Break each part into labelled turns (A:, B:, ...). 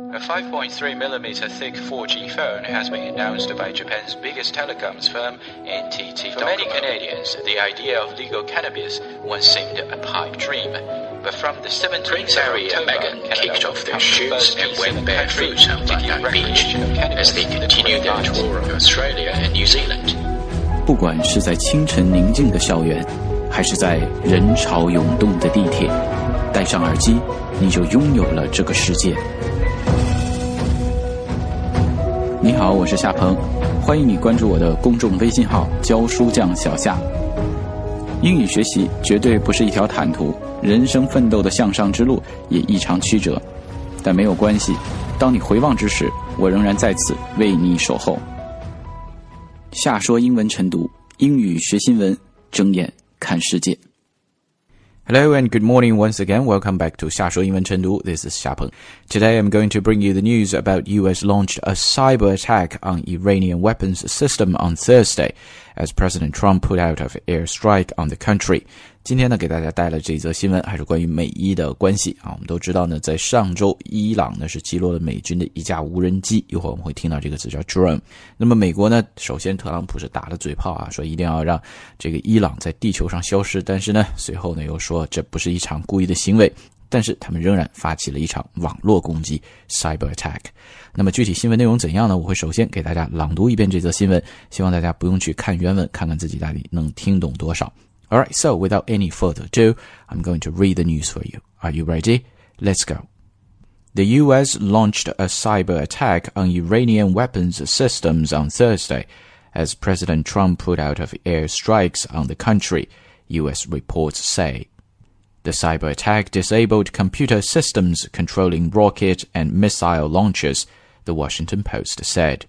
A: A 5.3mm thick 4G phone has been announced by Japan's biggest telecoms firm, NTT. For many Canadians, the idea of legal cannabis once seemed a pipe dream. But from the 17th
B: Prince Harry and Meghan kicked off their shoes and went barefoot on Van Dyke Beach as they continue their tour of Australia and New Zealand.
C: 不管是在清晨宁静的校园，还是在人潮涌动的地铁，戴上耳机，你就拥有了这个世界。你好，我是夏鹏，欢迎你关注我的公众微信号教书匠小夏。英语学习绝对不是一条坦途，人生奋斗的向上之路也异常曲折，但没有关系，当你回望之时，我仍然在此为你守候。夏说英文晨读，英语学新闻，睁眼看世界。
D: Hello and good morning once again. Welcome back to 夏说英文晨读. This is Xia Peng. Today I'm going to bring you the news about US launched a cyber attack on Iranian weapons system on Thursday as President Trump put out an airstrike on the country. 今天呢，给大家带来这一则新闻，还是关于美伊的关系啊。我们都知道呢，在上周，伊朗呢是击落了美军的一架无人机，一会儿我们会听到这个词叫 drone。那么美国呢，首先特朗普是打了嘴炮啊，说一定要让这个伊朗在地球上消失，但是呢，随后呢又说这不是一场故意的行为，但是他们仍然发起了一场网络攻击 cyber attack。那么具体新闻内容怎样呢？我会首先给大家朗读一遍这则新闻，希望大家不用去看原文，看看自己到底能听懂多少。Alright, so without any further ado, I'm going to read the news for you. Are you ready? Let's go. The US launched a cyber attack on Iranian weapons systems on Thursday as President Trump put out air strikes on the country, US reports say. The cyber attack disabled computer systems controlling rocket and missile launchers, the Washington Post said.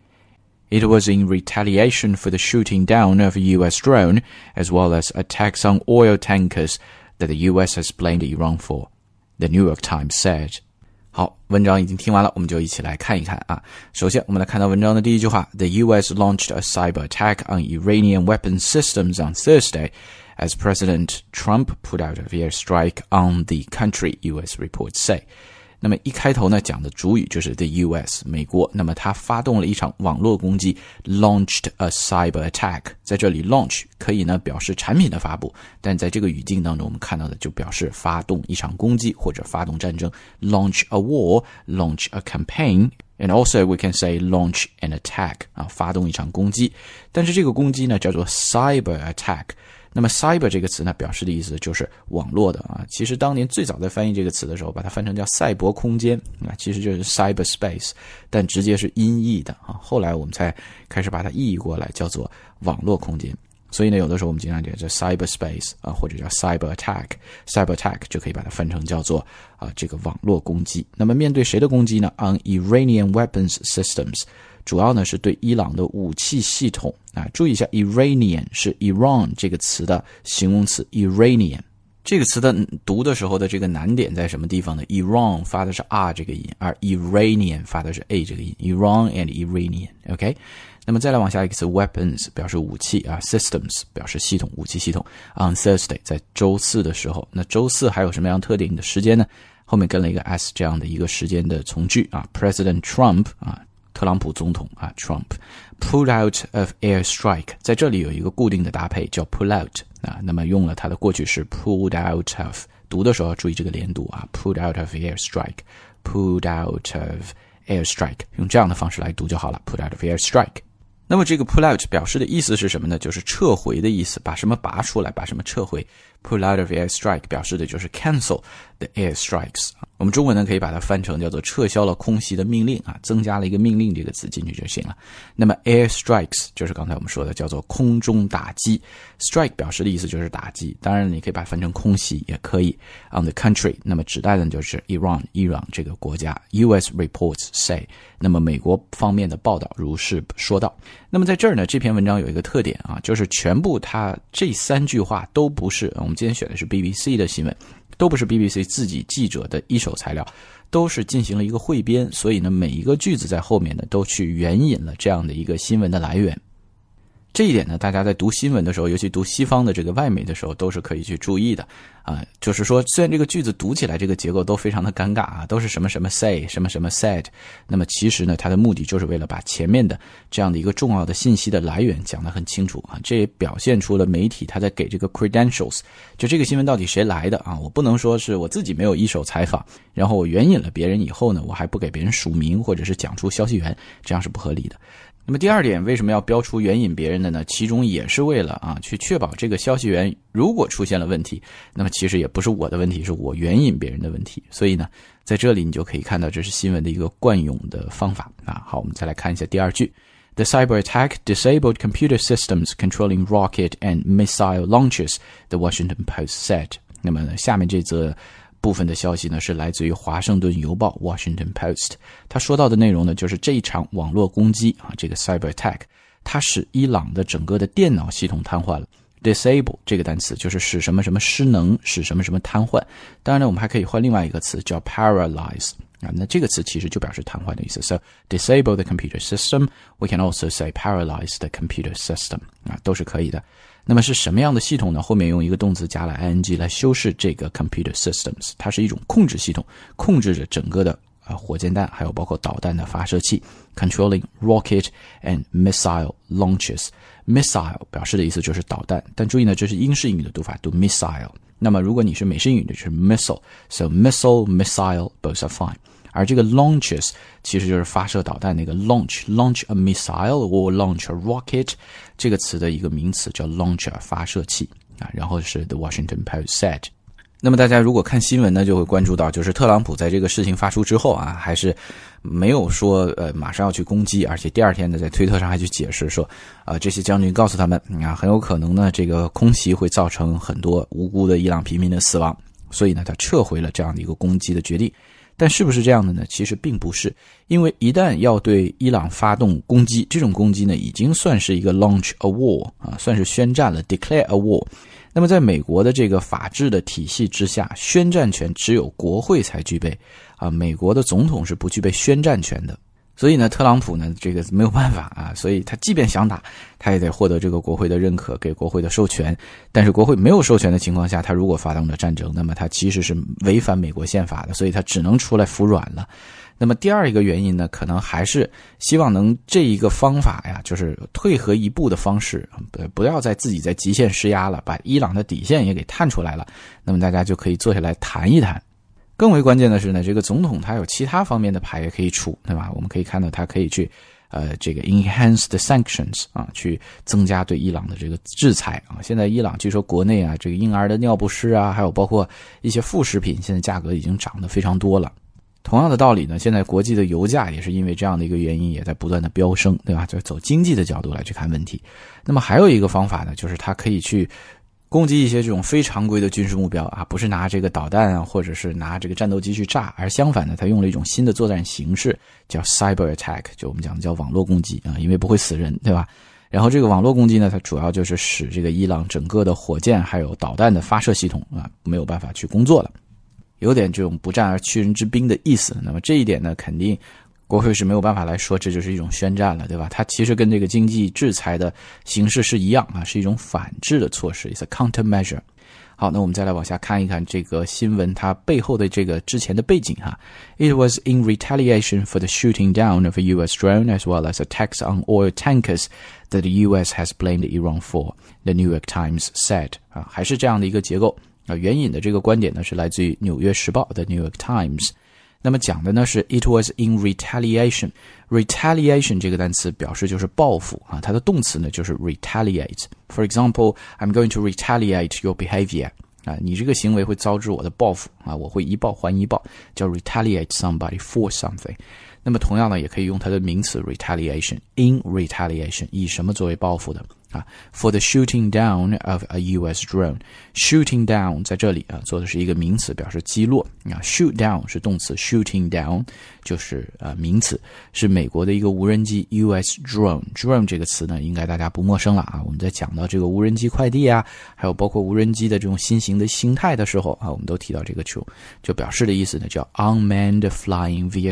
D: It was in retaliation for the shooting down of a U.S. drone, as well as attacks on oil tankers that the U.S. has blamed Iran for, the New York Times said. 好，文章已经听完了，我们就一起来看一看啊。首先，我们来看到文章的第一句话 ：The U.S. launched a cyber attack on Iranian weapons systems on Thursday, as President Trump put out an airstrike on the country, U.S. reports say. 那么一开头呢，讲的主语就是 the US 美国，那么它发动了一场网络攻击 launched a cyber attack。 在这里 launch 可以呢表示产品的发布，但在这个语境当中我们看到的就表示发动一场攻击或者发动战争 launch a war, launch a campaign, and also we can say launch an attack 啊，发动一场攻击。但是这个攻击呢叫做 cyber attack。那么 cyber 这个词呢，表示的意思就是网络的啊。其实当年最早在翻译这个词的时候，把它翻成叫赛博空间啊，其实就是 cyberspace， 但直接是音译的啊。后来我们才开始把它译过来，叫做网络空间。所以呢，有的时候我们经常讲叫 cyberspace 啊，或者叫 cyber attack。cyber attack 就可以把它翻成叫做这个网络攻击。那么面对谁的攻击呢 ？On Iranian weapons systems。主要呢是对伊朗的武器系统啊，注意一下 Iranian 是 Iran 这个词的形容词 Iranian。这个词的读的时候的这个难点在什么地方呢？ Iran 发的是 R 这个音，而 Iranian 发的是 A 这个音 Iran and Iranian OK。 那么再来往下一个词 weapons 表示武器啊 systems 表示系统武器系统 On Thursday 在周四的时候，那周四还有什么样特定的时间呢？后面跟了一个 S 这样的一个时间的从句啊 President Trump 啊特朗普总统啊 Trump pulled out of airstrike， 在这里有一个固定的搭配叫 pull out 啊，那么用了它的过去式 pulled out of， 读的时候要注意这个连读啊 pulled out of airstrike pulled out of airstrike， 用这样的方式来读就好了 pulled out of airstrike。 那么这个 pull out 表示的意思是什么呢？就是撤回的意思，把什么拔出来，把什么撤回。 pull out of airstrike 表示的就是 cancel the airstrikes， 我们中文呢可以把它翻成叫做撤销了空袭的命令啊，增加了一个命令这个词进去就行了。那么 airstrikes 就是刚才我们说的叫做空中打击， strike 表示的意思就是打击，当然你可以把它翻成空袭也可以。 On the country 那么指代的就是 Iran 伊朗这个国家 US reports say， 那么美国方面的报道如是说道。那么在这儿呢，这篇文章有一个特点啊，就是全部它这三句话都不是，我们今天选的是 BBC 的新闻，都不是 BBC 自己记者的一手材料，都是进行了一个汇编，所以呢每一个句子在后面呢都去援引了这样的一个新闻的来源。
C: 这一点呢，大家在读新闻的时候，尤其读西方的这个外媒的时候，都是可以去注意的就是说，虽然这个句子读起来这个结构都非常的尴尬都是什么什么 say 什么什么 said， 那么其实呢，它的目的就是为了把前面的这样的一个重要的信息的来源讲得很清楚这也表现出了媒体他在给这个 credentials， 就这个新闻到底谁来的我不能说是我自己没有一手采访，然后我援引了别人以后呢，我还不给别人署名或者是讲出消息源，这样是不合理的。那么第二点，为什么要标出援引别人的呢？其中也是为了去确保这个消息源如果出现了问题，那么其实也不是我的问题，是我援引别人的问题。所以呢，在这里你就可以看到这是新闻的一个惯用的方法好，我们再来看一下第二句。The cyber attack disabled computer systems controlling rocket and missile launches, the Washington Post said. 那么下面这则部分的消息呢，是来自于华盛顿邮报 Washington Post。 他说到的内容呢，就是这一场网络攻击这个 cyber attack 它使伊朗的整个的电脑系统瘫痪了。 disable 这个单词就是使什么什么失能，使什么什么瘫痪。当然呢，我们还可以换另外一个词叫 paralyze那这个词其实就表示瘫痪的意思。 So disable the computer system, we can also say paralyze the computer system 都是可以的。那么是什么样的系统呢？后面用一个动词加了 ing 来修饰这个 computer systems， 它是一种控制系统，控制着整个的火箭弹还有包括导弹的发射器。 Controlling rocket and missile launches， missile 表示的意思就是导弹，但注意呢，这是英式英语的读法，读 missile。 那么如果你是美式英语的，就是 missile， so missile missile both are fine。而这个 launches 其实就是发射导弹那个 launch a missile or launch a rocket， 这个词的一个名词叫 launcher 发射器然后是 The Washington Post said。 那么大家如果看新闻呢，就会关注到就是特朗普在这个事情发出之后还是没有说马上要去攻击，而且第二天呢在推特上还去解释说这些将军告诉他们很有可能呢这个空袭会造成很多无辜的伊朗平民的死亡，所以呢他撤回了这样的一个攻击的决定。但是不是这样的呢？其实并不是，因为一旦要对伊朗发动攻击，这种攻击呢已经算是一个 launch a war 算是宣战了 declare a war。 那么在美国的这个法治的体系之下，宣战权只有国会才具备美国的总统是不具备宣战权的。所以呢，特朗普呢这个没有办法所以他即便想打，他也得获得这个国会的认可，给国会的授权。但是国会没有授权的情况下，他如果发动了战争，那么他其实是违反美国宪法的，所以他只能出来服软了。那么第二一个原因呢，可能还是希望能这一个方法就是退和一步的方式，不要再自己在极限施压了，把伊朗的底线也给探出来了，那么大家就可以坐下来谈一谈。更为关键的是呢，这个总统他有其他方面的牌也可以出，对吧？我们可以看到他可以去这个 enhance the sanctions 去增加对伊朗的这个制裁现在伊朗据说国内这个婴儿的尿不湿还有包括一些副食品，现在价格已经涨得非常多了。同样的道理呢，现在国际的油价也是因为这样的一个原因也在不断的飙升，对吧？就走经济的角度来去看问题。那么还有一个方法呢，就是他可以去攻击一些这种非常规的军事目标不是拿这个导弹或者是拿这个战斗机去炸，而相反呢，他用了一种新的作战形式，叫 cyber attack， 就我们讲的叫网络攻击因为不会死人，对吧？然后这个网络攻击呢，它主要就是使这个伊朗整个的火箭还有导弹的发射系统没有办法去工作了，有点这种不战而屈人之兵的意思。那么这一点呢，肯定国会是没有办法来说这就是一种宣战了，对吧？它其实跟这个经济制裁的形式是一样是一种反制的措施 ，it's a countermeasure。好，那我们再来往下看一看这个新闻它背后的这个之前的背景It was in retaliation for the shooting down of a US drone as well as attacks on oil tankers that the US has blamed Iran for, the New York Times said。还是这样的一个结构援引的这个观点呢是来自于纽约时报的 New York Times。那么讲的呢是 It was in retaliation。 Retaliation 这个单词表示就是报复它的动词呢就是 retaliate。 For example, I'm going to retaliate your behavior。 你这个行为会遭致我的报复我会一报还一报，叫 retaliate somebody for something。 那么同样呢也可以用它的名词 retaliation， in retaliation， 以什么作为报复的For the shooting down of a US drone。 Shooting down 在这里做的是一个名词，表示击落shoot down 是动词， shooting down 就是名词，是美国的一个无人机 US drone。 Drone 这个词呢应该大家不陌生了我们在讲到这个无人机快递还有包括无人机的这种新型的形态的时候我们都提到这个就表示的意思呢叫 unmanned flying vehicle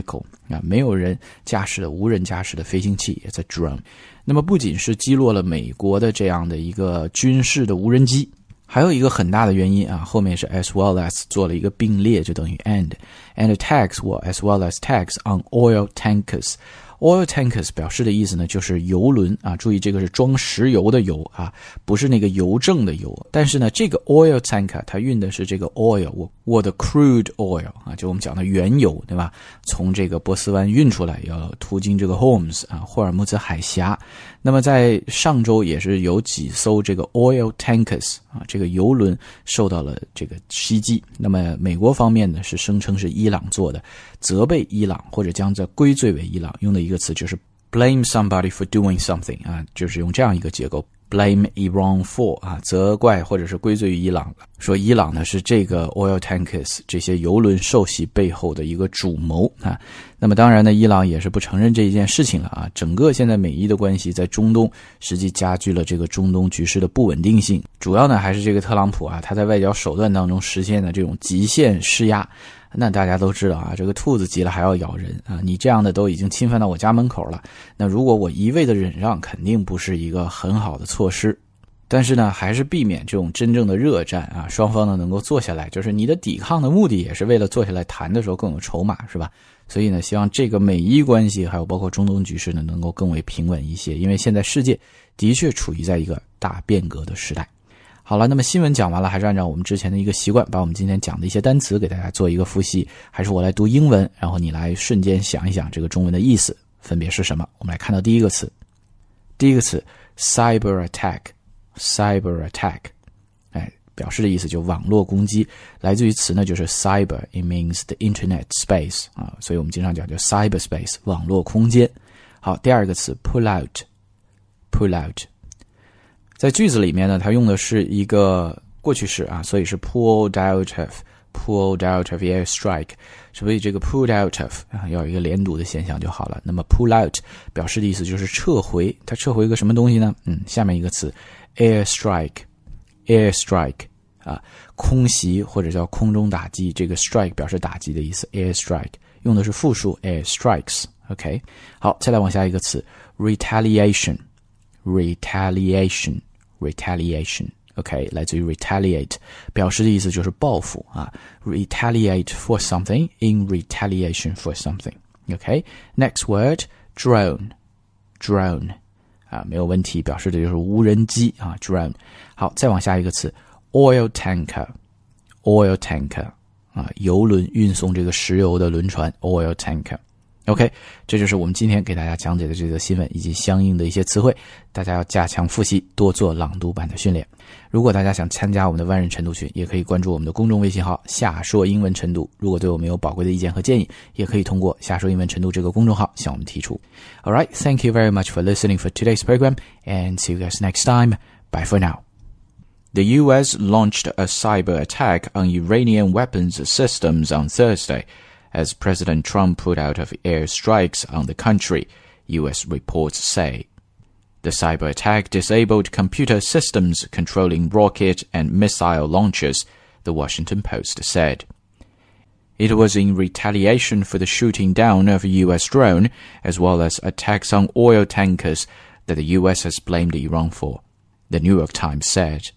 D: 啊，没有人驾驶的无人驾驶的飞行器，it's a drone。那么不仅是击落了美国的这样的一个军事的无人机，还有一个很大的原因啊，后面是 as well as 做了一个并列，就等于 and attacks were as well as attacks on oil tankers。Oil tankers 表示的意思呢，就是油轮啊，注意这个是装石油的油啊，不是那个邮政的油。但是呢，这个 oil tanker 它运的是这个 oil， 我的 crude oil 啊，就我们讲的原油，对吧？从这个波斯湾运出来，要途经这个 Hormuz 啊，霍尔木兹海峡。那么在上周也是有几艘这个 oil tankers 啊，这个油轮受到了这个袭击。那么美国方面呢是声称是伊朗做的，责备伊朗或者将这归罪为伊朗，用的一个词就是 blame somebody for doing something 啊，就是用这样一个结构 blame Iran for 啊，责怪或者是归罪于伊朗，说伊朗呢是这个 oil tankers 这些油轮受袭背后的一个主谋啊。那么当然呢，伊朗也是不承认这一件事情了啊。整个现在美伊的关系在中东实际加剧了这个中东局势的不稳定性，主要呢还是这个特朗普啊，他在外交手段当中实现的这种极限施压。那大家都知道啊，这个兔子急了还要咬人啊！你这样的都已经侵犯到我家门口了，那如果我一味的忍让，肯定不是一个很好的措施。但是呢，还是避免这种真正的热战啊，双方呢能够坐下来，就是你的抵抗的目的也是为了坐下来谈的时候更有筹码，是吧？所以呢，希望这个美伊关系还有包括中东局势呢能够更为平稳一些，因为现在世界的确处于在一个大变革的时代。好了，那么新闻讲完了，还是按照我们之前的一个习惯，把我们今天讲的一些单词给大家做一个复习，还是我来读英文，然后你来瞬间想一想这个中文的意思分别是什么。我们来看到第一个词 cyber attack， 表示的意思就网络攻击，来自于词呢就是 cyber， it means the internet space 啊，所以我们经常讲叫 cyberspace 网络空间。好，第二个词 pull out，在句子里面呢，它用的是一个过去式啊，所以是 pulled out of airstrike， 所以这个 pulled out of 啊要有一个连读的现象就好了。那么 pull out 表示的意思就是撤回，它撤回一个什么东西呢？下面一个词 airstrike 啊，空袭或者叫空中打击，这个 strike 表示打击的意思 airstrike 用的是复数 airstrikes。 OK， 好，再来往下一个词 retaliation OK， 来自于 retaliate， 表示的意思就是报复啊 retaliate for something in retaliation for something。 OK， next word drone 啊，没有问题，表示的就是无人机啊 drone。 好，再往下一个词 oil tanker 啊，油轮运送这个石油的轮船 oil tanker。OK， 这就是我们今天给大家讲解的这则新闻以及相应的一些词汇，大家要加强复习，多做朗读版的训练。如果大家想参加我们的万人晨读群，也可以关注我们的公众微信号夏说英文晨读。如果对我们有宝贵的意见和建议，也可以通过夏说英文晨读这个公众号向我们提出。Alright, thank you very much for listening for today's program, and see you guys next time. Bye for now. The US launched a cyber attack on Iranian weapons systems on Thursday,as President Trump put out of airstrikes on the country, U.S. reports say. The cyber attack disabled computer systems controlling rocket and missile launchers, the Washington Post said. It was in retaliation for the shooting down of a U.S. drone, as well as attacks on oil tankers, that the U.S. has blamed Iran for, the New York Times said.